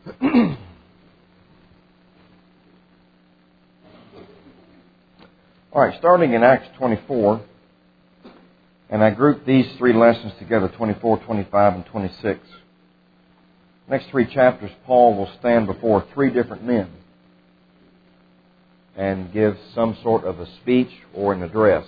All right, starting in Acts 24, and I grouped these three lessons together, 24, 25, and 26. Next three chapters, Paul will stand before three different men and give some sort of a speech or an address.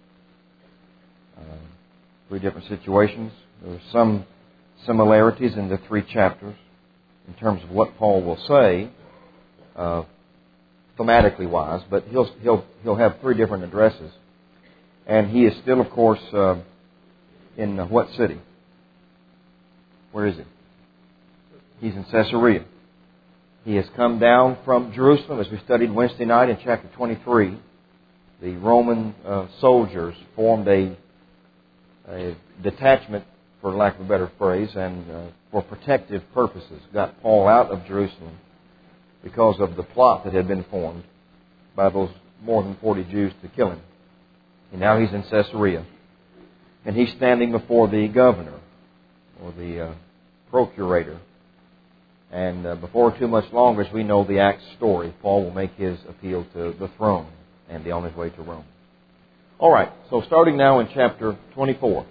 Three different situations. There are some similarities in the three chapters in terms of what Paul will say, thematically wise, but he'll have three different addresses. And he is still, of course, in what city? Where is he? He's in Caesarea. He has come down from Jerusalem, as we studied Wednesday night in chapter 23. The Roman soldiers formed a detachment, for lack of a better phrase, and for protective purposes, got Paul out of Jerusalem because of the plot that had been formed by those more than 40 Jews to kill him. And now he's in Caesarea. And he's standing before the governor, or the procurator. And before too much longer, as we know the Acts story, Paul will make his appeal to the throne and be on his way to Rome. All right, so starting now in chapter 24.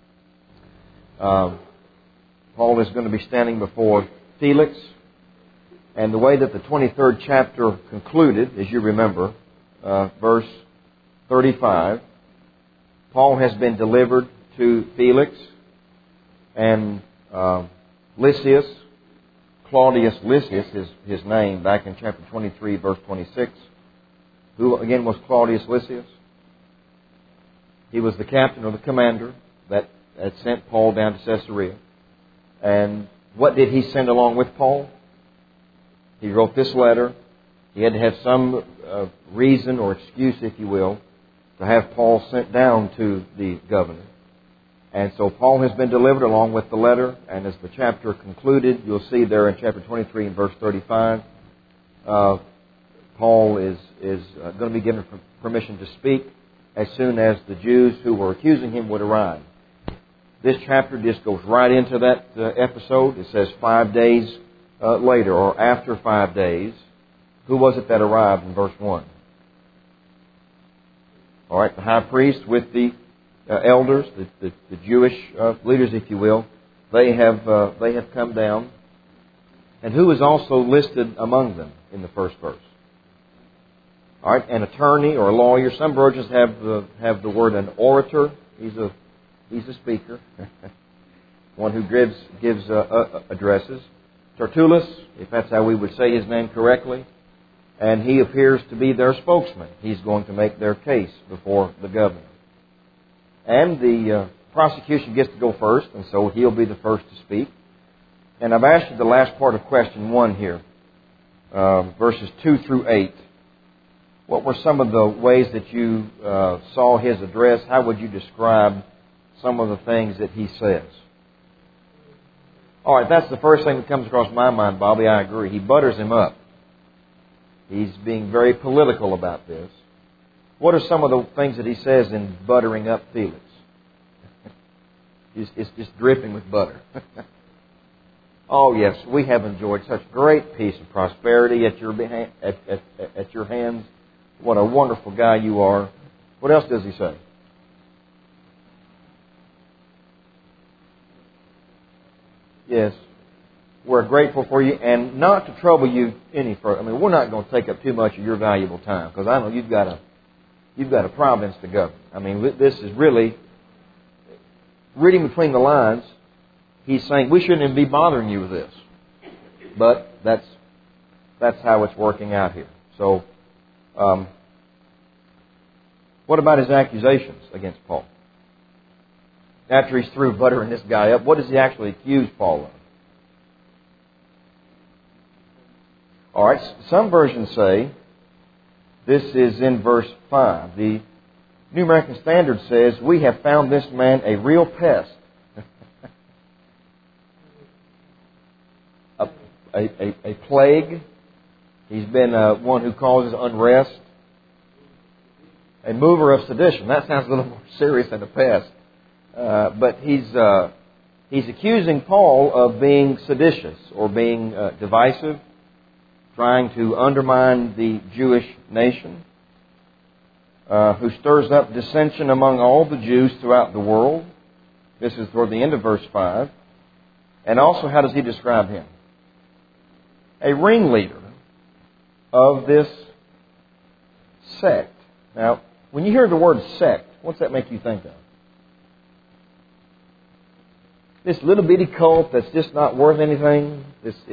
Paul is going to be standing before Felix. And the way that the 23rd chapter concluded, as you remember, verse 35, Paul has been delivered to Felix and Lysias. Claudius Lysias is his name back in chapter 23, verse 26. Who again was Claudius Lysias? He was the captain or the commander that had sent Paul down to Caesarea. And what did he send along with Paul? He wrote this letter. He had to have some reason or excuse, if you will, to have Paul sent down to the governor. And so Paul has been delivered along with the letter. And as the chapter concluded, you'll see there in chapter 23 and verse 35, Paul is going to be given permission to speak as soon as the Jews who were accusing him would arrive. This chapter just goes right into that episode. It says 5 days later, or after 5 days. Who was it that arrived in verse 1? All right, the high priest with the elders, the Jewish leaders, if you will. They have come down. And who is also listed among them in the first verse? All right, an attorney or a lawyer. Some versions have the word an orator. He's a speaker, one who gives addresses. Tertullus, if that's how we would say his name correctly, and he appears to be their spokesman. He's going to make their case before the governor. And the prosecution gets to go first, and so he'll be the first to speak. And I've asked you the last part of question 1 here, verses 2 through 8. What were some of the ways that you saw his address? How would you describe some of the things that he says? All right, that's the first thing that comes across my mind, Bobby. I agree. He butters him up. He's being very political about this. What are some of the things that he says in buttering up Felix? It's just dripping with butter. Oh, yes, we have enjoyed such great peace and prosperity at your hands. What a wonderful guy you are. What else does he say? Yes, we're grateful for you, and not to trouble you any further. I mean, we're not going to take up too much of your valuable time, because I know you've got a province to govern. I mean, this is really, reading between the lines, he's saying we shouldn't even be bothering you with this. But that's how it's working out here. So, what about his accusations against Paul? After he's through buttering this guy up, what does he actually accuse Paul of? All right, some versions say, this is in verse 5. The New American Standard says, we have found this man a real pest. a plague. He's been one who causes unrest. A mover of sedition. That sounds a little more serious than a pest. But he's He's accusing Paul of being seditious or being divisive, trying to undermine the Jewish nation, who stirs up dissension among all the Jews throughout the world. This is toward the end of verse 5. And also, how does he describe him? A ringleader of this sect. Now, when you hear the word sect, what's that make you think of? This little bitty cult that's just not worth anything.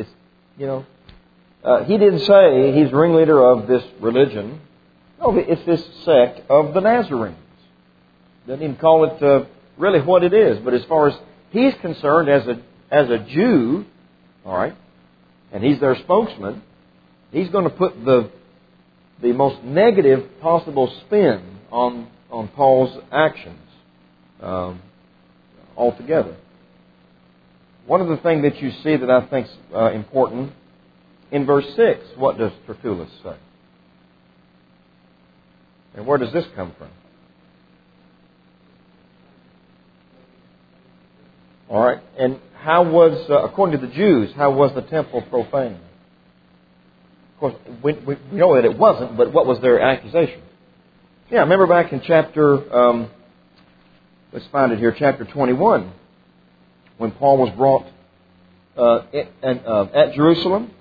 He didn't say he's ringleader of this religion. No, it's this sect of the Nazarenes. Doesn't even call it really what it is. But as far as he's concerned, as a Jew, all right, and he's their spokesman, he's going to put the most negative possible spin on Paul's actions altogether. One of the things that you see that I think is important, in verse 6, what does Tertullus say? And where does this come from? All right, and how was, according to the Jews, how was the temple profaned? Of course, we know that it wasn't, but what was their accusation? Yeah, remember back in chapter, let's find it here, chapter 21, when Paul was brought at Jerusalem,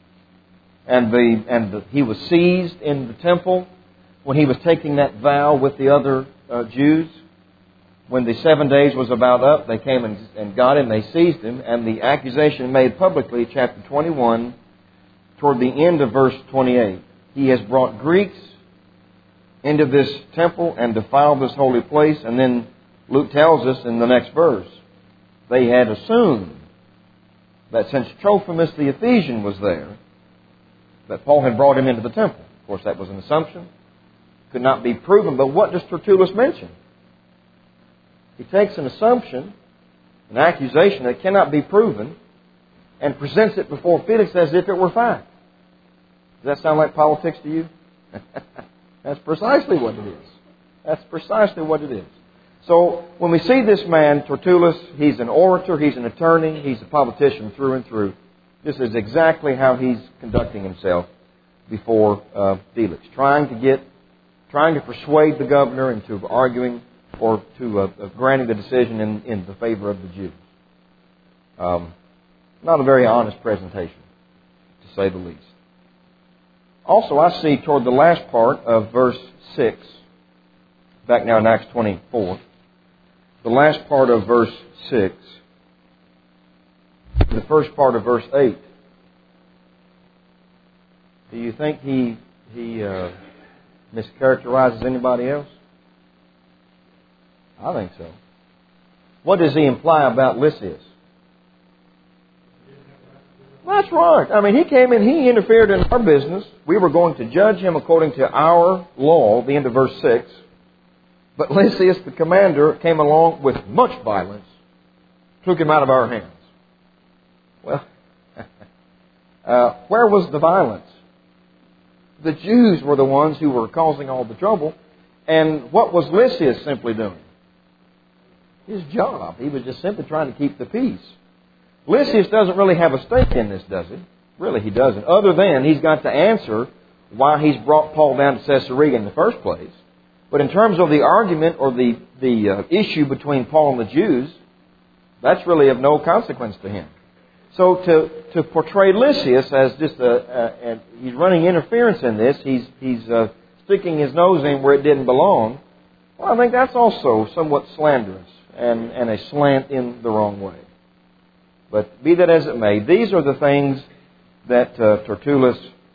and he was seized in the temple when he was taking that vow with the other Jews. When the 7 days was about up, they came and got him, they seized him, and the accusation made publicly, chapter 21, toward the end of verse 28. He has brought Greeks into this temple and defiled this holy place, and then Luke tells us in the next verse, they had assumed that since Trophimus the Ephesian was there, that Paul had brought him into the temple. Of course, that was an assumption. Could not be proven, but what does Tertullus mention? He takes an assumption, an accusation that cannot be proven, and presents it before Felix as if it were fact. Does that sound like politics to you? That's precisely what it is. That's precisely what it is. So, when we see this man, Tertullus, he's an orator, he's an attorney, he's a politician through and through. This is exactly how he's conducting himself before Felix, trying to persuade the governor into arguing or to granting the decision in the favor of the Jews. Not a very honest presentation, to say the least. Also, I see toward the last part of verse 6, back now in Acts 24, the last part of verse 6, the first part of verse 8. Do you think he mischaracterizes anybody else? I think so. What does he imply about Lysias? That's right. I mean, he came in, he interfered in our business. We were going to judge him according to our law, the end of verse 6. But Lysias, the commander, came along with much violence, took him out of our hands. Well, where was the violence? The Jews were the ones who were causing all the trouble. And what was Lysias simply doing? His job. He was just simply trying to keep the peace. Lysias doesn't really have a stake in this, does he? Really, he doesn't. Other than he's got to answer why he's brought Paul down to Caesarea in the first place. But in terms of the argument or the issue between Paul and the Jews, that's really of no consequence to him. So to portray Lysias as just he's running interference in this, he's sticking his nose in where it didn't belong, well, I think that's also somewhat slanderous and a slant in the wrong way. But be that as it may, these are the things that Tertullus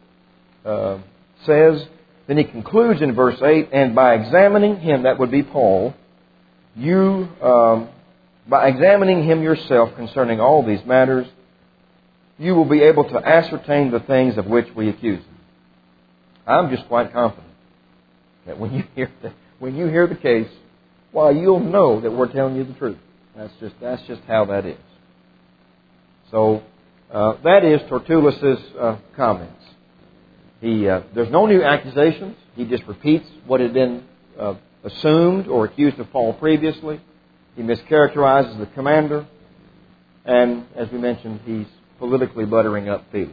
says. Then he concludes in verse 8, and by examining him, that would be Paul, you, by examining him yourself concerning all these matters, you will be able to ascertain the things of which we accuse him. I'm just quite confident that when you hear the case, well, you'll know that we're telling you the truth. That's just how that is. So that is Tertullus's comments. There's no new accusations. He just repeats what had been assumed or accused of Paul previously. He mischaracterizes the commander. And as we mentioned, he's politically buttering up Felix.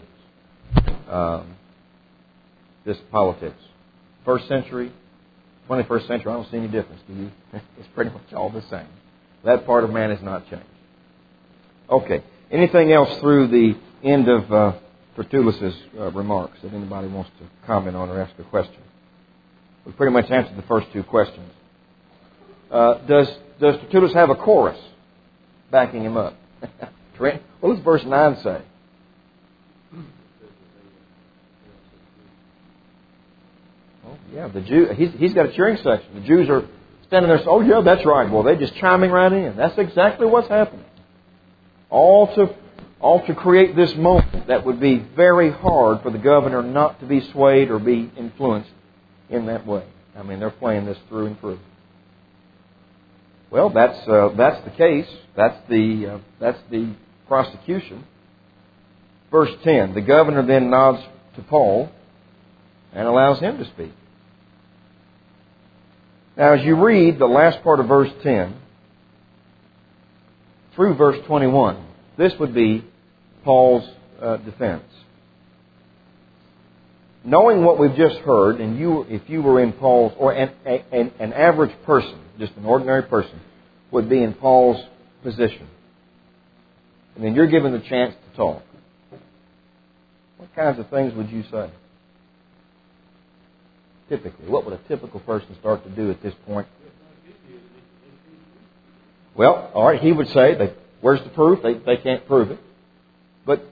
This politics. First century, 21st century, I don't see any difference. Do you? It's pretty much all the same. That part of man has not changed. Okay. Anything else through the end of Tertullus's remarks that anybody wants to comment on or ask a question? We pretty much answered the first two questions. Does Tertullus have a chorus backing him up? What does verse 9 say? Oh, yeah, the Jew. He's got a cheering section. The Jews are standing there saying, "Oh, yeah, that's right." Well, they're just chiming right in. That's exactly what's happening. All to create this moment that would be very hard for the governor not to be swayed or be influenced in that way. I mean, they're playing this through and through. Well, that's the case. That's the prosecution. Verse 10. The governor then nods to Paul and allows him to speak. Now, as you read the last part of verse 10 through verse 21, this would be Paul's defense. Knowing what we've just heard, and if you were in Paul's, or an average person, just an ordinary person, would be in Paul's position. And then you're given the chance to talk. What kinds of things would you say? Typically, what would a typical person start to do at this point? Well, all right, he would say, where's the proof? They can't prove it. But,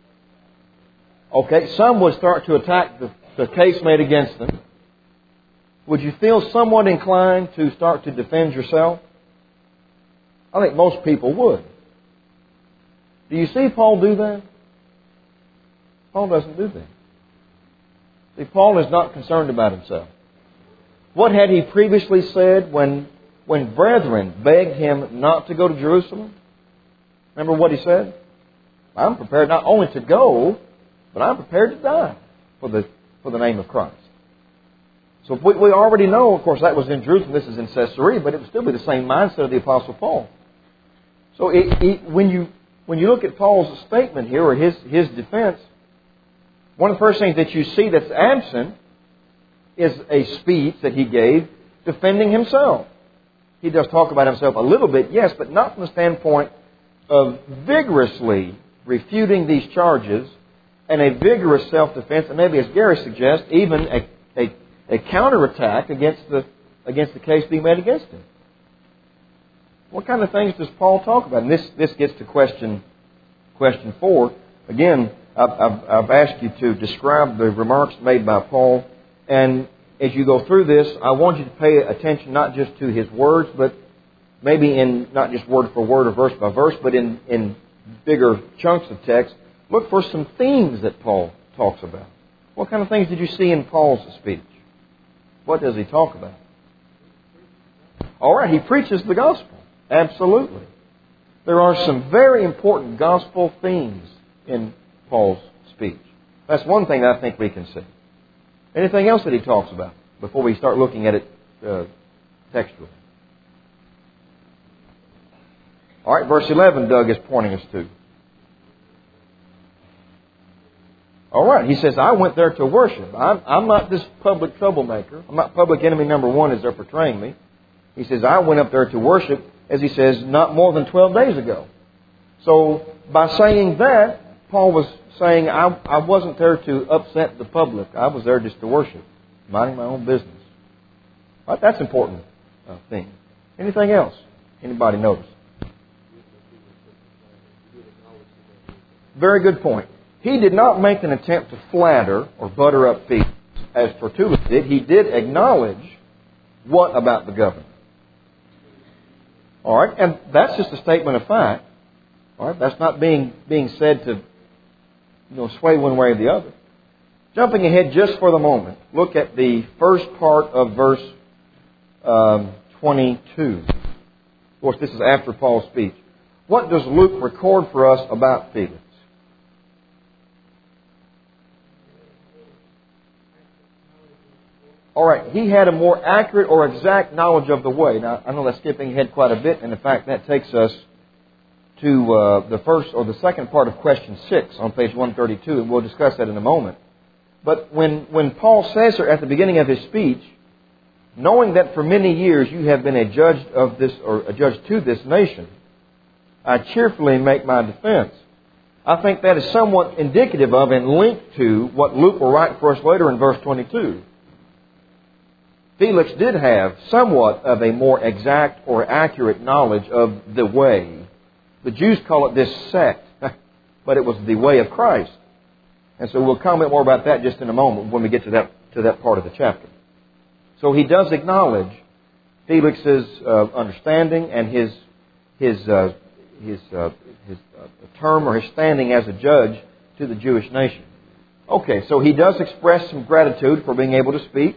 okay, some would start to attack the case made against them. Would you feel somewhat inclined to start to defend yourself? I think most people would. Do you see Paul do that? Paul doesn't do that. See, Paul is not concerned about himself. What had he previously said when brethren begged him not to go to Jerusalem? Remember what he said? I'm prepared not only to go, but I'm prepared to die for the name of Christ. So we already know, of course, that was in Jerusalem. This is in Caesarea, but it would still be the same mindset of the Apostle Paul. So when you look at Paul's statement here, or his defense, one of the first things that you see that's absent is a speech that he gave defending himself. He does talk about himself a little bit, yes, but not from the standpoint of vigorously refuting these charges and a vigorous self-defense, and maybe, as Gary suggests, even a counterattack against the case being made against him. What kind of things does Paul talk about? And this gets to question 4. Again, I've asked you to describe the remarks made by Paul, and as you go through this, I want you to pay attention not just to his words, but maybe in not just word for word or verse by verse, but in bigger chunks of text. Look for some themes that Paul talks about. What kind of things did you see in Paul's speech? What does he talk about? All right, he preaches the gospel. Absolutely. There are some very important gospel themes in Paul's speech. That's one thing I think we can see. Anything else that he talks about before we start looking at it textually? All right, verse 11, Doug is pointing us to. All right, he says, I went there to worship. I'm not this public troublemaker. I'm not public enemy number one as they're portraying me. He says, I went up there to worship, as he says, not more than 12 days ago. So by saying that, Paul was saying, I wasn't there to upset the public. I was there just to worship, minding my own business. All right, that's an important thing. Anything else? Anybody notice? Very good point. He did not make an attempt to flatter or butter up Felix, as Tertullus did. He did acknowledge what about the governor. All right, and that's just a statement of fact. All right, that's not being said to sway one way or the other. Jumping ahead just for the moment, look at the first part of verse 22. Of course, this is after Paul's speech. What does Luke record for us about Felix? All right, he had a more accurate or exact knowledge of the way. Now, I know that's skipping ahead quite a bit, and in fact, that takes us to the first or the second part of question 6 on page 132, and we'll discuss that in a moment. But when Paul says here at the beginning of his speech, knowing that for many years you have been a judge of this, or a judge to this nation, I cheerfully make my defense. I think that is somewhat indicative of and linked to what Luke will write for us later in verse 22. Felix did have somewhat of a more exact or accurate knowledge of the way. The Jews call it this sect, but it was the way of Christ. And so we'll comment more about that just in a moment when we get to that part of the chapter. So he does acknowledge Felix's understanding and his term or his standing as a judge to the Jewish nation. Okay, so he does express some gratitude for being able to speak.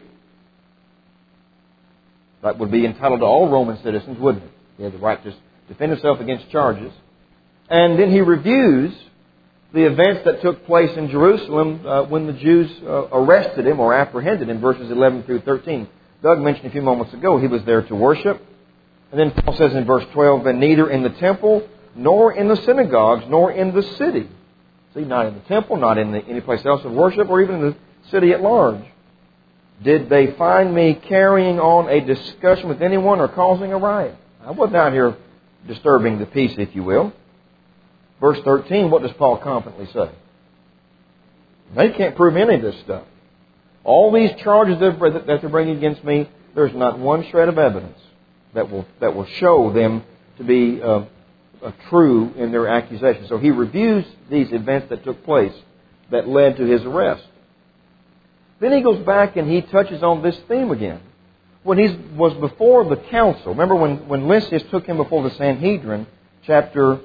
That would be entitled to all Roman citizens, wouldn't it? He had the right to defend himself against charges. And then he reviews the events that took place in Jerusalem when the Jews arrested him or apprehended him, verses 11 through 13. Doug mentioned a few moments ago he was there to worship. And then Paul says in verse 12, and neither in the temple, nor in the synagogues, nor in the city. See, not in the temple, not in any place else of worship, or even in the city at large. Did they find me carrying on a discussion with anyone or causing a riot? I wasn't out here disturbing the peace, if you will. Verse 13, what does Paul confidently say? They can't prove any of this stuff. All these charges that they're bringing against me, there's not one shred of evidence that will show them to be true in their accusation. So he reviews these events that took place that led to his arrest. Then he goes back and he touches on this theme again. When he was before the council, remember when Lysias took him before the Sanhedrin, chapter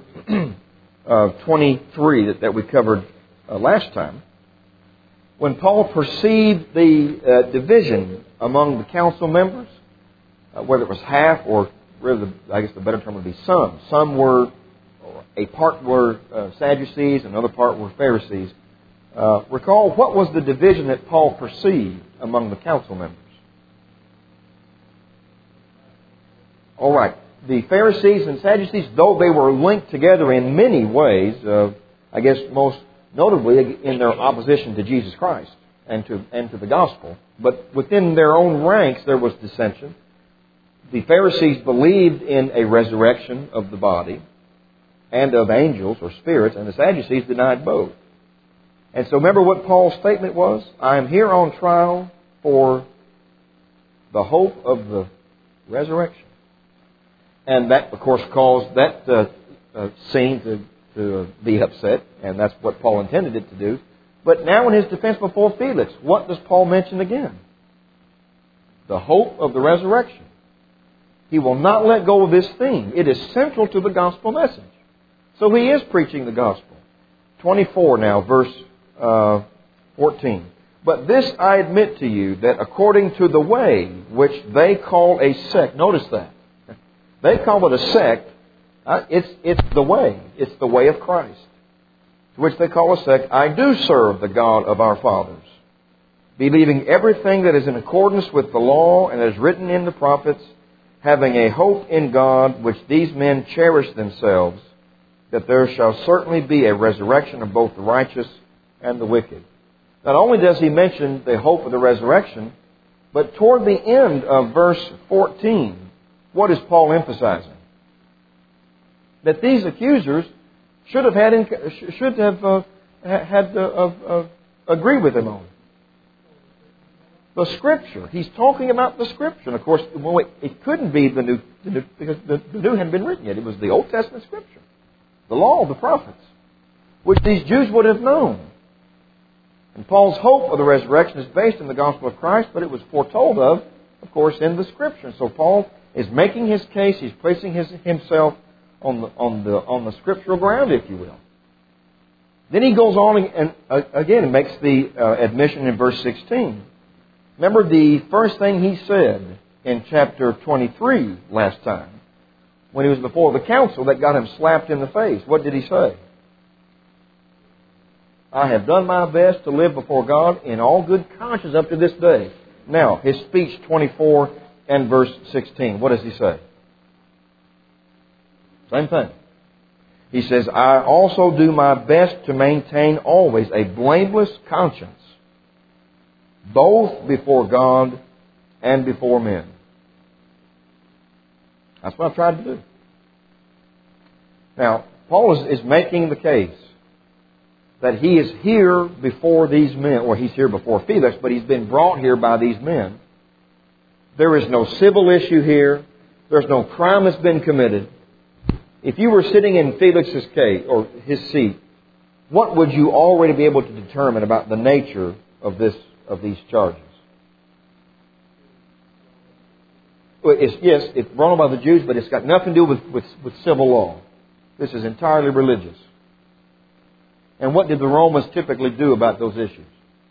23 that we covered last time, when Paul perceived the division among the council members, whether it was half or really, I guess the better term would be some. Some were, a part were Sadducees, another part were Pharisees. Recall, what was the division that Paul perceived among the council members? All right. The Pharisees and Sadducees, though they were linked together in many ways, I guess most notably in their opposition to Jesus Christ and to the gospel, but within their own ranks there was dissension. The Pharisees believed in a resurrection of the body and of angels or spirits, and the Sadducees denied both. And so remember what Paul's statement was? I am here on trial for the hope of the resurrection. And that, of course, caused that scene to be upset, and that's what Paul intended it to do. But now in his defense before Felix, what does Paul mention again? The hope of the resurrection. He will not let go of this theme. It is central to the gospel message. So he is preaching the gospel. 24 now, verse 14. But this I admit to you, that according to the way which they call a sect, notice that. They call it a sect. It's the way. It's the way of Christ. To which they call a sect. I do serve the God of our fathers, believing everything that is in accordance with the law and is written in the prophets, having a hope in God, which these men cherish themselves, that there shall certainly be a resurrection of both the righteous and the wicked. Not only does he mention the hope of the resurrection, but toward the end of verse 14, what is Paul emphasizing? That these accusers should have agreed with him on the Scripture. He's talking about the Scripture. And of course, it couldn't be the New, because the New hadn't been written yet. It was the Old Testament Scripture, the law, the prophets, which these Jews would have known. And Paul's hope of the resurrection is based on the gospel of Christ, but it was foretold of course, in the Scripture. So Paul is making his case. He's placing himself on the scriptural ground, if you will. Then he goes on and again makes the admission in verse 16. Remember the first thing he said in chapter 23 last time, when he was before the council that got him slapped in the face. What did he say? I have done my best to live before God in all good conscience up to this day. Now, his speech 24 and verse 16. What does he say? Same thing. He says, I also do my best to maintain always a blameless conscience, both before God and before men. That's what I've tried to do. Now, Paul is making the case that he is here before these men, or he's here before Felix, but he's been brought here by these men. There is no civil issue here. There's no crime that's been committed. If you were sitting in Felix's case, or his seat, what would you already be able to determine about the nature of these charges? Well, it's brought on by the Jews, but it's got nothing to do with civil law. This is entirely religious. And what did the Romans typically do about those issues?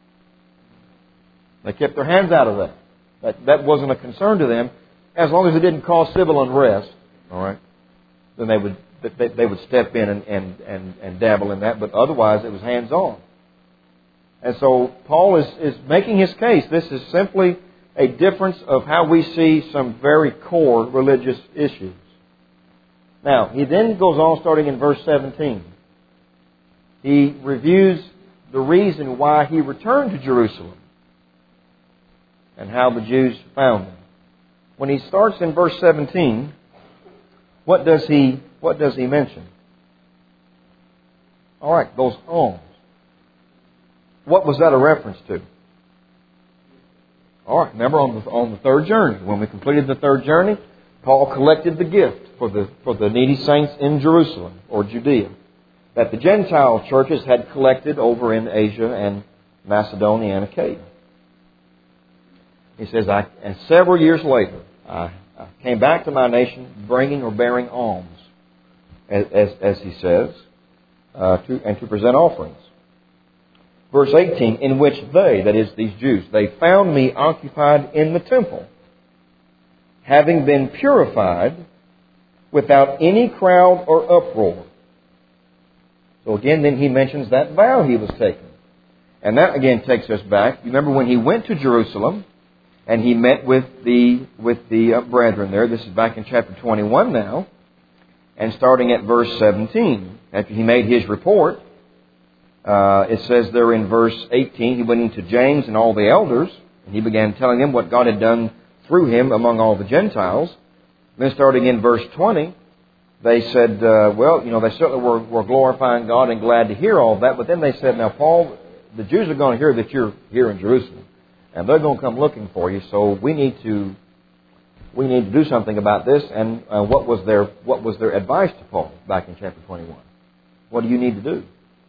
They kept their hands out of that. That wasn't a concern to them. As long as it didn't cause civil unrest, all right, then they would step in and dabble in that. But otherwise, it was hands on. And so Paul is making his case. This is simply a difference of how we see some very core religious issues. Now, he then goes on starting in verse 17. He reviews the reason why he returned to Jerusalem and how the Jews found him. When he starts in verse 17, what does he mention? All right, those alms. What was that a reference to? All right, remember on the third journey, when we completed the third journey, Paul collected the gift for the needy saints in Jerusalem or Judea that the Gentile churches had collected over in Asia and Macedonia and Achaia. He says, and several years later, I came back to my nation bringing or bearing alms, as he says, to present offerings. Verse 18, in which they, that is these Jews, they found me occupied in the temple, having been purified without any crowd or uproar. So again, then he mentions that vow he was taking. And that again takes us back. You remember when he went to Jerusalem and he met with the brethren there. This is back in chapter 21 now. And starting at verse 17. After he made his report, it says there in verse 18, he went into James and all the elders, and he began telling them what God had done through him among all the Gentiles. Then starting in verse 20, they said, they certainly were glorifying God and glad to hear all that. But then they said, now, Paul, the Jews are going to hear that you're here in Jerusalem, and they're going to come looking for you. So we need to do something about this. And what was their advice to Paul back in chapter 21? What do you need to do?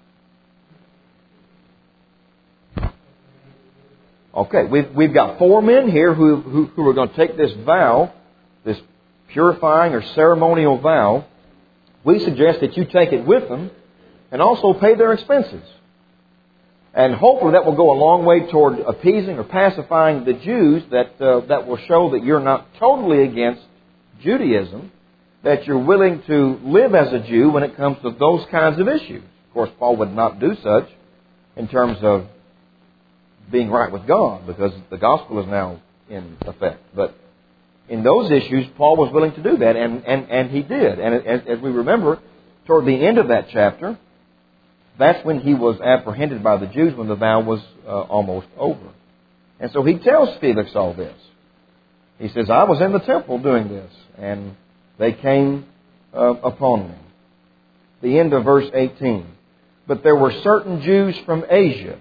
Okay, we've got 4 men here who are going to take this vow, this purifying or ceremonial vow. We suggest that you take it with them and also pay their expenses. And hopefully that will go a long way toward appeasing or pacifying the Jews, that will show that you're not totally against Judaism, that you're willing to live as a Jew when it comes to those kinds of issues. Of course, Paul would not do such in terms of being right with God, because the gospel is now in effect. But in those issues, Paul was willing to do that, and he did. And as we remember, toward the end of that chapter, that's when he was apprehended by the Jews, when the vow was almost over. And so he tells Felix all this. He says, I was in the temple doing this, and they came upon me. The end of verse 18. But there were certain Jews from Asia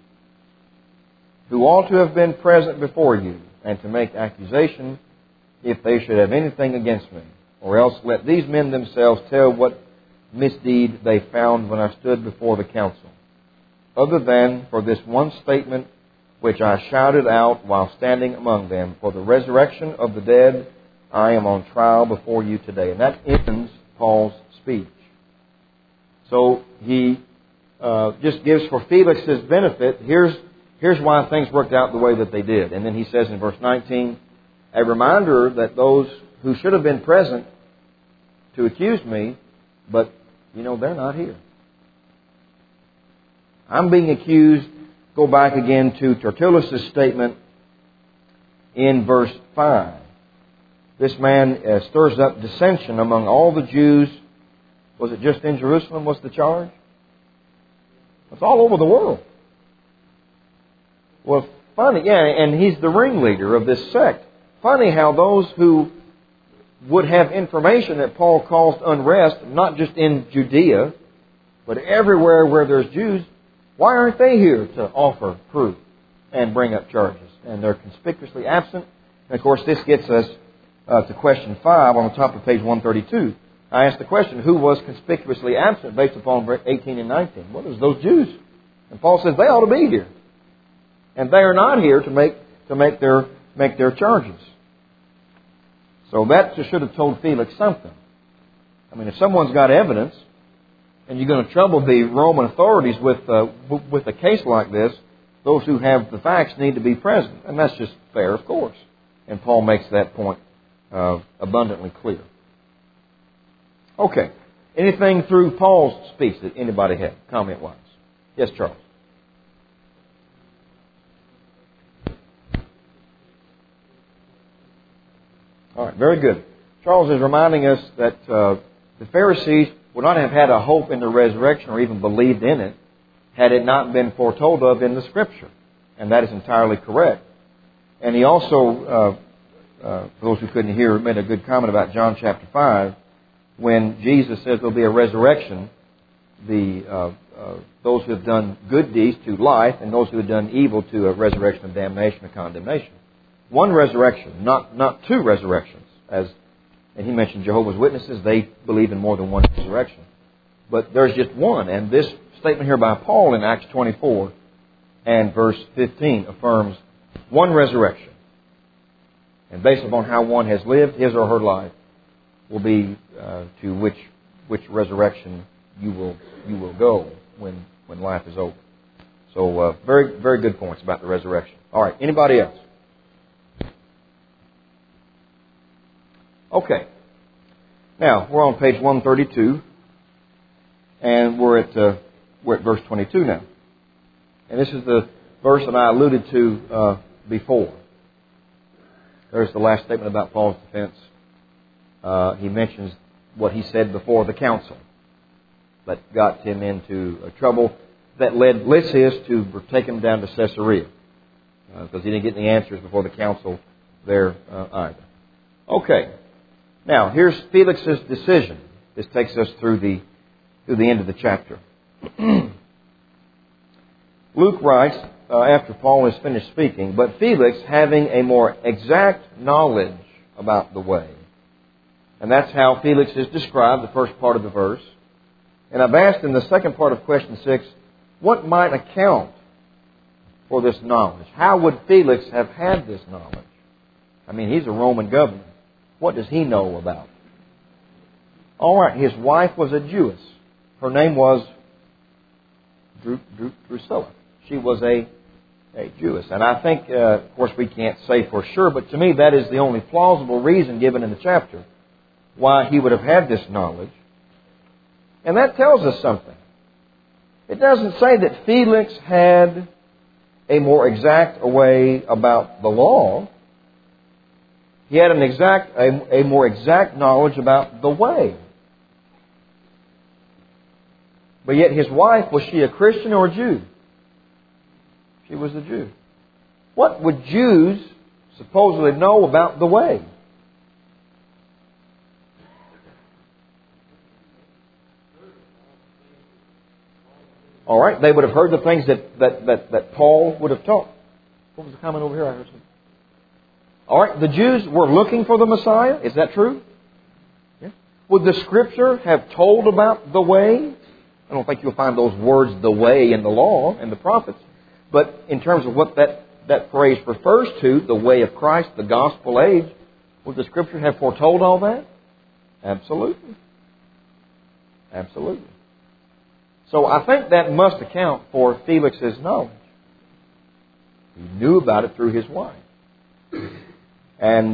who ought to have been present before you, and to make accusation if they should have anything against me. Or else let these men themselves tell what misdeed they found when I stood before the council, other than for this one statement which I shouted out while standing among them, for the resurrection of the dead I am on trial before you today. And that ends Paul's speech. So he just gives for Felix's benefit, here's why things worked out the way that they did. And then he says in verse 19, a reminder that those who should have been present to accuse me, but, they're not here. I'm being accused. Go back again to Tertullus' statement in verse 5. This man stirs up dissension among all the Jews Was it just in Jerusalem was the charge? It's all over the world. Well, funny, yeah, and he's the ringleader of this sect. Funny how those who would have information that Paul caused unrest, not just in Judea, but everywhere where there's Jews, why aren't they here to offer proof and bring up charges? And they're conspicuously absent. And of course, this gets us to question 5 on the top of page 132. I asked the question, who was conspicuously absent based upon 18 and 19? Well, it was those Jews. And Paul says they ought to be here. And they are not here to make their charges. So that should have told Felix something. I mean, if someone's got evidence, and you're going to trouble the Roman authorities with a case like this, those who have the facts need to be present. And that's just fair, of course. And Paul makes that point abundantly clear. Okay. Anything through Paul's speech that anybody had, comment-wise? Yes, Charles. All right, very good. Charles is reminding us that the Pharisees would not have had a hope in the resurrection or even believed in it had it not been foretold of in the Scripture. And that is entirely correct. And he also, for those who couldn't hear, made a good comment about John chapter 5. When Jesus says there'll be a resurrection, those who have done good deeds to life and those who have done evil to a resurrection of damnation or condemnation. One resurrection, not two resurrections. And he mentioned Jehovah's Witnesses, they believe in more than one resurrection. But there's just one. And this statement here by Paul in Acts 24 and verse 15 affirms one resurrection. And based upon how one has lived, his or her life, will be to which resurrection you will go when life is over. So very, very good points about the resurrection. All right, anybody else? Okay. Now, we're on page 132, and we're at verse 22 now. And this is the verse that I alluded to before. There's the last statement about Paul's defense. He mentions what he said before the council that got him into trouble that led Lysias to take him down to Caesarea because he didn't get any answers before the council there either. Okay. Now, here's Felix's decision. This takes us through the end of the chapter. Luke writes, after Paul has finished speaking, but Felix, having a more exact knowledge about the way. And that's how Felix is described, the first part of the verse. And I've asked in the second part of question 6, what might account for this knowledge? How would Felix have had this knowledge? I mean, he's a Roman governor. What does he know about? All right, his wife was a Jewess. Her name was Drusilla. She was a Jewess. And I think, of course, we can't say for sure, but to me that is the only plausible reason given in the chapter why he would have had this knowledge. And that tells us something. It doesn't say that Felix had a more exact way about the law. He had a more exact knowledge about the way. But yet his wife, was she a Christian or a Jew? She was a Jew. What would Jews supposedly know about the way? All right, they would have heard the things that Paul would have taught. What was the comment over here I heard? All right, the Jews were looking for the Messiah. Is that true? Yeah. Would the Scripture have told about the way? I don't think you'll find those words, the way, in the law and the prophets. But in terms of what that phrase refers to, the way of Christ, the gospel age, would the Scripture have foretold all that? Absolutely. Absolutely. So I think that must account for Felix's knowledge. He knew about it through his wife. And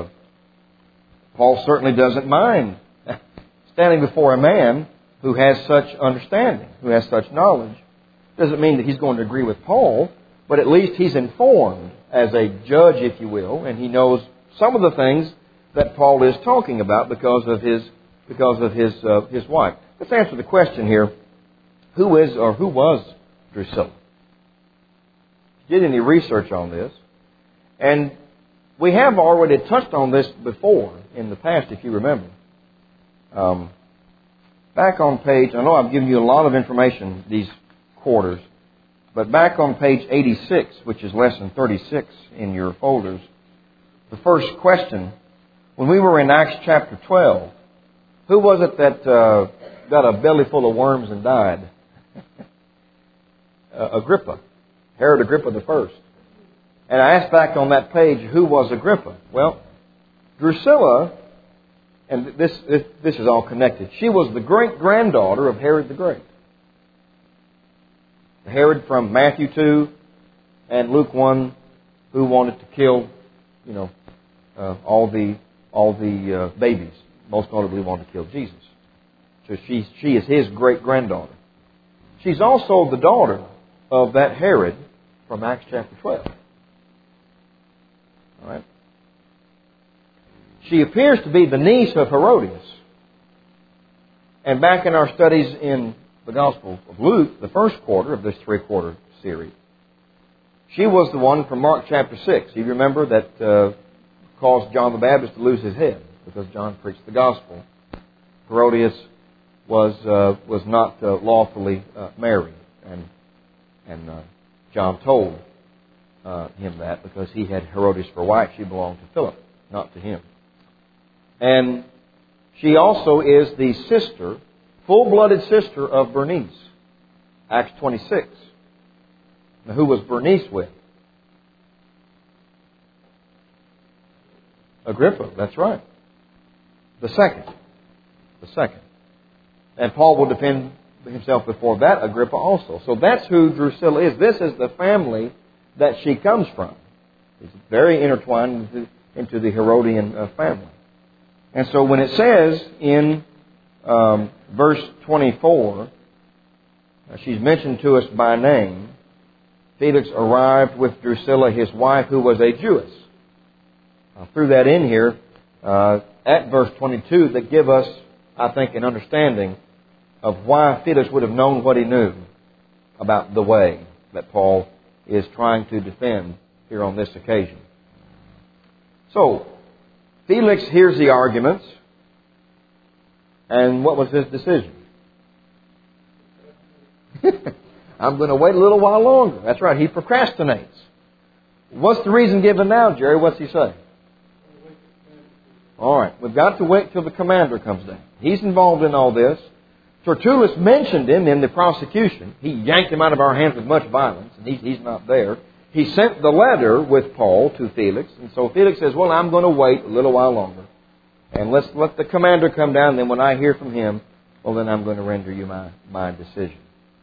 Paul certainly doesn't mind standing before a man who has such understanding, who has such knowledge. Doesn't mean that he's going to agree with Paul, but at least he's informed as a judge, if you will, and he knows some of the things that Paul is talking about because of his wife. let's answer the question here. Who is or who was Drusilla? Did any research on this? And we have already touched on this before in the past, if you remember. Back on page, I know I've given you a lot of information these quarters, but back on page 86, which is lesson 36 in your folders, the first question, when we were in Acts chapter 12, who was it that got a belly full of worms and died? Agrippa. Herod Agrippa the first. And I asked back on that page, who was Agrippa? Well, Drusilla, and this is all connected, she was the great-granddaughter of Herod the Great. Herod from Matthew 2 and Luke 1, who wanted to kill, all the babies. Most notably wanted to kill Jesus. So she is his great-granddaughter. She's also the daughter of that Herod from Acts chapter 12. All right. She appears to be the niece of Herodias. And back in our studies in the Gospel of Luke, the first quarter of this three-quarter series, she was the one from Mark chapter 6. You remember that caused John the Baptist to lose his head because John preached the Gospel. Herodias was not lawfully married, and John told him that because he had Herodias for wife. She belonged to Philip, not to him. And she also is the sister, full-blooded sister of Bernice. Acts 26. Now, who was Bernice with? Agrippa, that's right. The second. And Paul will defend himself before that Agrippa also. So that's who Drusilla is. This is the family that she comes from. It's very intertwined into the Herodian family. And so when it says in verse 24, she's mentioned to us by name, Felix arrived with Drusilla, his wife, who was a Jewess. I threw that in here at verse 22 that give us, I think, an understanding of why Felix would have known what he knew about the way that Paul is trying to defend here on this occasion. So, Felix hears the arguments, and what was his decision? I'm going to wait a little while longer. That's right, he procrastinates. What's the reason given now, Jerry? What's he say? All right, we've got to wait till the commander comes down. He's involved in all this. Tertullus mentioned him in the prosecution. He yanked him out of our hands with much violence, and he's not there. He sent the letter with Paul to Felix, and so Felix says, well, I'm going to wait a little while longer, and let's let the commander come down, and then when I hear from him, well, then I'm going to render you my decision.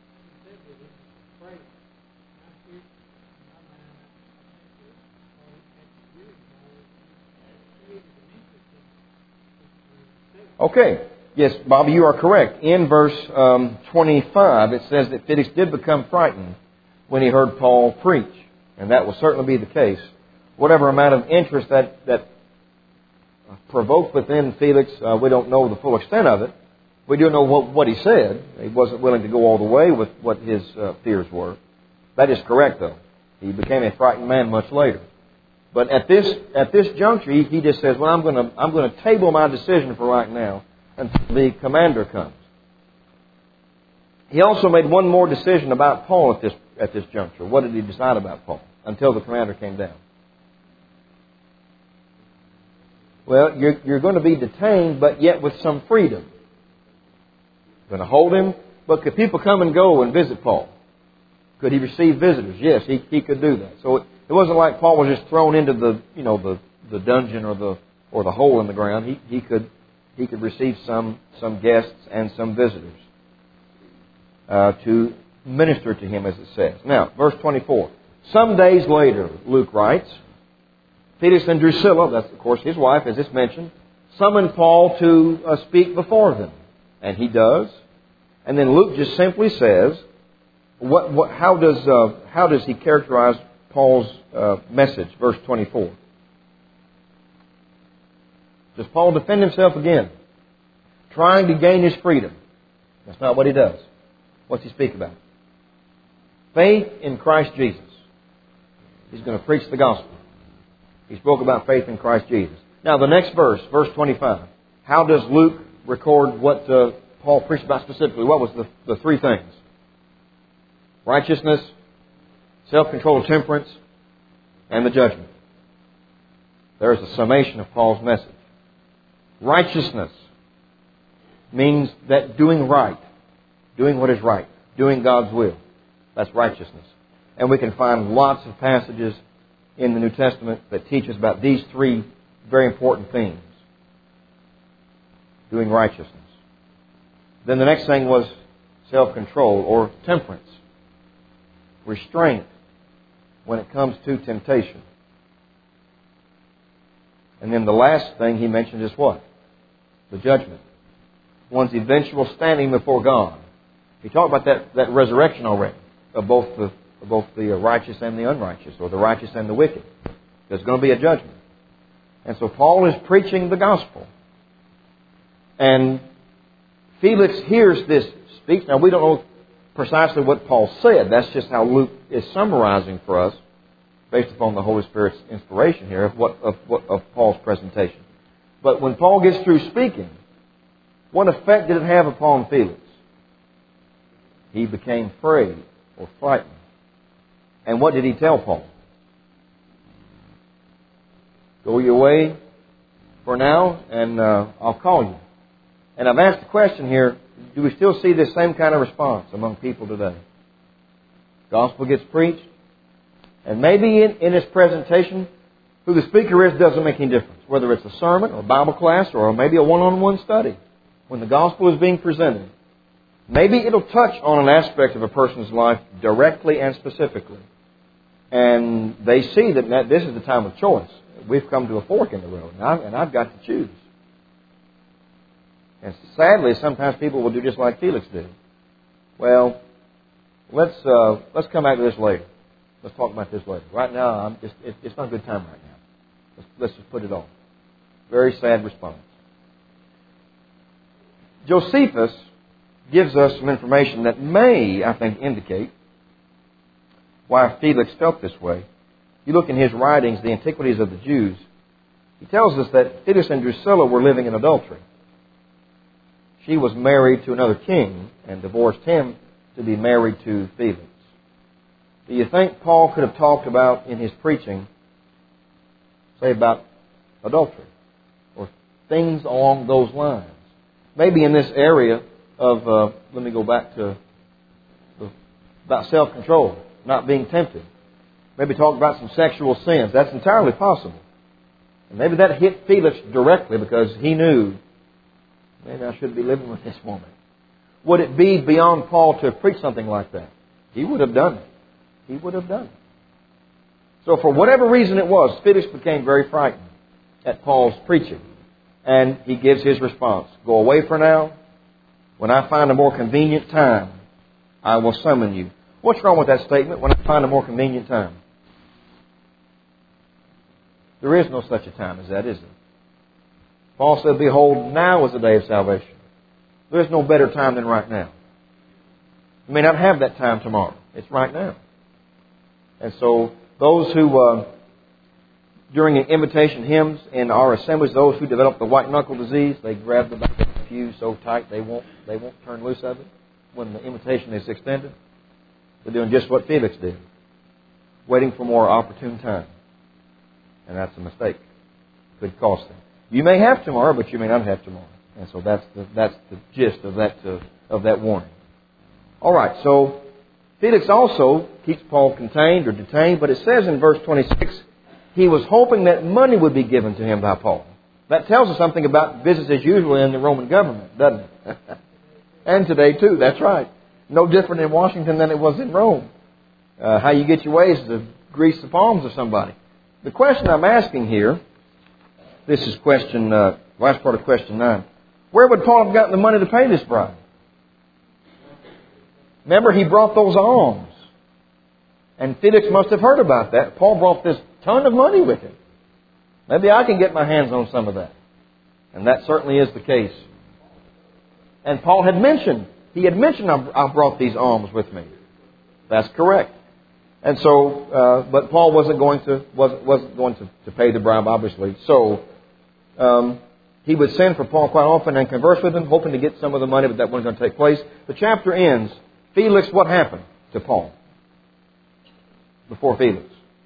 Okay. Yes, Bobby, you are correct. In verse 25, it says that Felix did become frightened when he heard Paul preach. And that will certainly be the case. Whatever amount of interest that provoked within Felix, we don't know the full extent of it. We do know what he said. He wasn't willing to go all the way with what his fears were. That is correct, though. He became a frightened man much later. But at this juncture, he just says, well, I'm going to table my decision for right now until the commander comes. He also made one more decision about Paul at this juncture. What did he decide about Paul until the commander came down? Well, you're going to be detained, but yet with some freedom. You're going to hold him, but could people come and go and visit Paul? Could he receive visitors? Yes, he could do that. So it wasn't like Paul was just thrown into the dungeon or the hole in the ground. He could receive some guests and some visitors to minister to him, as it says. Now, verse 24. Some days later, Luke writes, Felix and Drusilla, that's of course his wife, as it's mentioned, summoned Paul to speak before them. And he does. And then Luke just simply says, how does he characterize Paul's message? Verse 24. Does Paul defend himself again? Trying to gain his freedom. That's not what he does. What's he speak about? Faith in Christ Jesus. He's going to preach the gospel. He spoke about faith in Christ Jesus. Now the next verse, verse 25. How does Luke record what Paul preached about specifically? What was the three things? Righteousness, self-control, temperance, and the judgment. There's a summation of Paul's message. Righteousness means that doing right, doing what is right, doing God's will. That's righteousness. And we can find lots of passages in the New Testament that teach us about these three very important things. Doing righteousness. Then the next thing was self-control or temperance. Restraint when it comes to temptation. And then the last thing he mentioned is what? The judgment. One's eventual standing before God. He talked about that resurrection already of both the righteous and the unrighteous, or the righteous and the wicked. There's going to be a judgment. And so Paul is preaching the gospel. And Felix hears this speech. Now we don't know precisely what Paul said. That's just how Luke is summarizing for us, based upon the Holy Spirit's inspiration here of Paul's presentation. But when Paul gets through speaking, what effect did it have upon Felix? He became afraid or frightened. And what did he tell Paul? Go your way for now, and I'll call you. And I've asked the question here, do we still see this same kind of response among people today? Gospel gets preached, and maybe in its presentation, who the speaker is doesn't make any difference. Whether it's a sermon or a Bible class or maybe a one-on-one study. When the gospel is being presented, maybe it'll touch on an aspect of a person's life directly and specifically. And they see that this is the time of choice. We've come to a fork in the road, and I've got to choose. And sadly, sometimes people will do just like Felix did. Well, let's come back to this later. Let's talk about this later. Right now, it's not a good time right now. Let's just put it on. Very sad response. Josephus gives us some information that may, I think, indicate why Felix felt this way. You look in his writings, The Antiquities of the Jews, he tells us that Felix and Drusilla were living in adultery. She was married to another king and divorced him to be married to Felix. Do you think Paul could have talked about in his preaching, say about adultery or things along those lines? Maybe in this area of, let me go back to about self-control, not being tempted. Maybe talk about some sexual sins. That's entirely possible. And maybe that hit Felix directly because he knew, maybe I shouldn't be living with this woman. Would it be beyond Paul to have preached something like that? He would have done it. He would have done it. So for whatever reason it was, Felix became very frightened at Paul's preaching. And he gives his response. Go away for now. When I find a more convenient time, I will summon you. What's wrong with that statement? When I find a more convenient time. There is no such a time as that, is there? Paul said, behold, now is the day of salvation. There is no better time than right now. You may not have that time tomorrow. It's right now. And so those who, during invitation hymns in our assemblies, those who develop the white knuckle disease, they grab the back of the pew so tight they won't turn loose of it when the invitation is extended. They're doing just what Felix did, waiting for more opportune time. And that's a mistake. Could cost them. You may have tomorrow, but you may not have tomorrow. And so that's the gist of that warning. All right, so Felix also keeps Paul contained or detained, but it says in verse 26, he was hoping that money would be given to him by Paul. That tells us something about business as usual in the Roman government, doesn't it? And today too, that's right. No different in Washington than it was in Rome. How you get your way is to grease the palms of somebody. The question I'm asking here, this is question, last part of question 9. Where would Paul have gotten the money to pay this bribe? Remember, he brought those alms. And Felix must have heard about that. Paul brought this ton of money with him. Maybe I can get my hands on some of that. And that certainly is the case. And Paul had mentioned He had mentioned, I brought these alms with me. That's correct. And so, but Paul wasn't going to pay the bribe, obviously. So, he would send for Paul quite often and converse with him, hoping to get some of the money, but that wasn't going to take place. The chapter ends. Felix, what happened to Paul before Felix?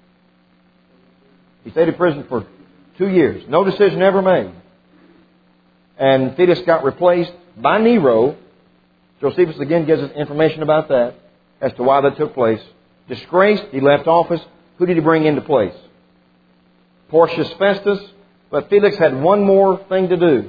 He stayed in prison for 2 years. No decision ever made. And Felix got replaced by Nero. Josephus again gives us information about that as to why that took place. Disgraced, he left office. Who did he bring into place? Porcius Festus. But Felix had one more thing to do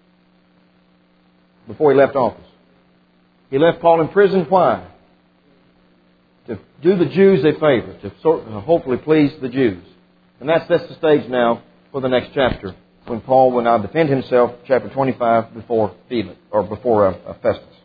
before he left office. He left Paul in prison. Why? To do the Jews a favor, to hopefully please the Jews. And that sets the stage now for the next chapter, when Paul will now defend himself, chapter 25, before Felix, or before Festus.